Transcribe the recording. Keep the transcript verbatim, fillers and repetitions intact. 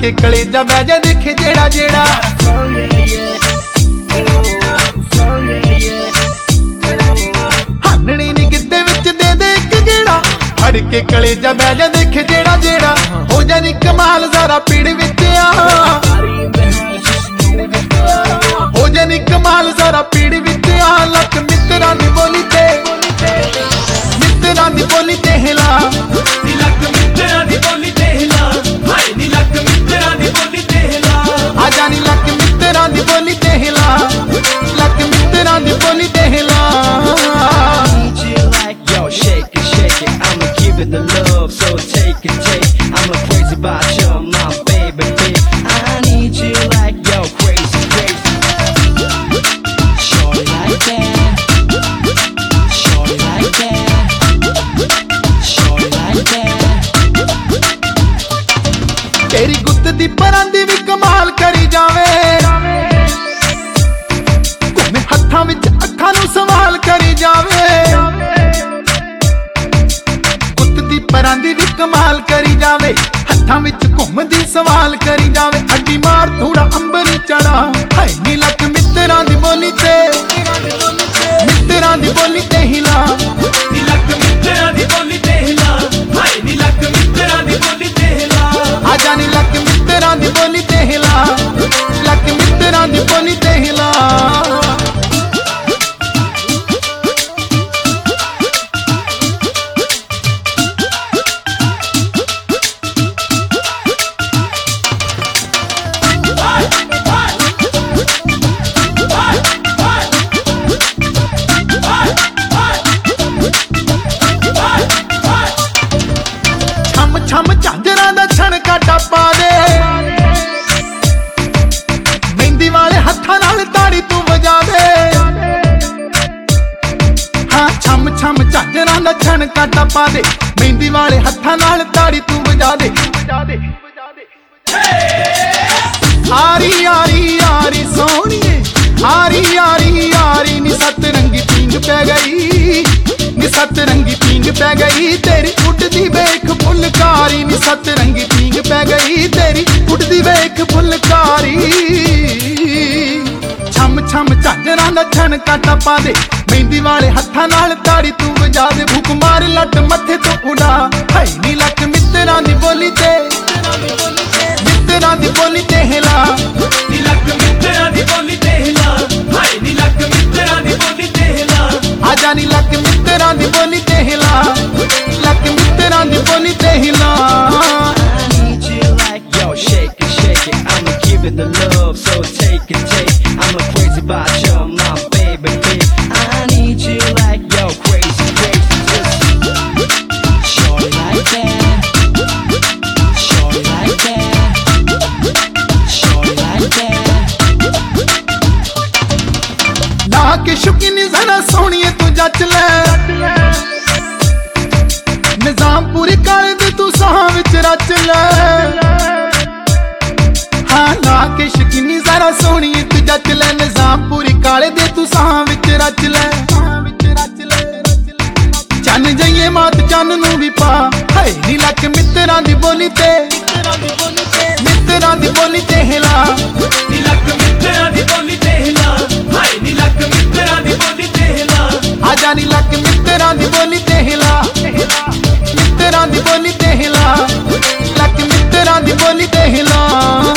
के कलेजा बह जा देखे जेड़ा जेड़ा हाननी नी गिद्दे विच दे दे इक गेड़ा फड़ के कलेजा बह जा देखे जेड़ा जेड़ा हो जानी कमाल सारा पीड़ विच आ हो जानी कमाल सारा पीड़ विच आ लक मित्तरां दी बोली ते मित्तरां दी बोली ते हिला नी लक मित्तरां दी बोली ते हिला हाय नी लक मित्तरां दी बोली ते हिला आ जानी लक मित्तरां दी बोली ते हिला लक मित्तरां दी बोली ते हिला Yo, shake it, shake it, I'ma give it the love, so take it, take I'm a crazy about you, my baby, baby I need you like, yo, crazy, crazy Shorty like that Shorty like that Shorty like that तेरी गुत्त दी परां दी भी कमाल करी जावे घूमे हत्थां विच अखां नूं सवाल करी जावे परां दी भी कमाल करी जावे हत्थां विच घुमदी सवाल करी जावे अड्डी मार थोड़ा अंबर चढ़ा हाय नी लक मित्तरां दी बोली ते मित्तरां दी बोली ते हिला नी लक मित्तरां दी बोली ते हिला हाय नी लक मित्तरां दी बोली ते हिला आ जानी लक मित्तरां दी बोली ते हिला लक मित्तरां दी बोली ते हिला छम झांजरां दा छणका टप्पा दे मेहंदी वाले हत्थां नाल ताड़ी तू वजा दे हाँ छम छम झांजरां दा छणका टप्पा दे मेहंदी वाले हत्थां नाल ताड़ी तू वजा दे आरी आरी आरी सोहणीए आरी आरी आरी नी सत रंगी पींग पै गई नी सत रंगी पींग पै गई तेरी उड़दी वेख फुलकारी नी सत रंगी पींग पै गई तेरी उड़दी वेख फुलकारी छम छम झांजरां दा छणका टप्पा दे मेहंदी वाले हत्थां नाल ताड़ी तू वजा दे भूख मार लट मथे तो उड़ा हाय नी लक मित्तरां दी बोली ते मित्तरां दी बोली ते हिला नी लक मित्तरां दी बोली ते हिला हाय नी लक मित्तरां दी बोली ते हिला आ जानी लक मित्तरां दी बोली ते हिला लक मित्तरां दी बोली ते हिला I need you like, yo, shake it, shake it I'ma give it the love, so take it, take I'm a crazy about you, my baby, baby I need you like, yo, crazy, crazy Just shorty like that Shorty like that Shorty like that ना के शुकीनी जरा सोहणीए तू जच ले निजाम पूरी काले दे तू साहां विच रच ले हाँ ना के शकीनी जरा सोहणीए तू जच ले निजाम पूरी काले दे तू साहां विच रच ले चन जाइए मात चन नूं भी पा हाय नी लक मित्तरां दी बोली ते मित्तरां दी बोली ते हिला नी लक मित्तरां दी बोली ते हिला हाय नी लक मित्तरां दी बोली ते हिला आ जानी लक मित्तरां दी बोली ते हिला मित्तरां दी बोली ते हिला लक मित्तरां दी बोली ते हिला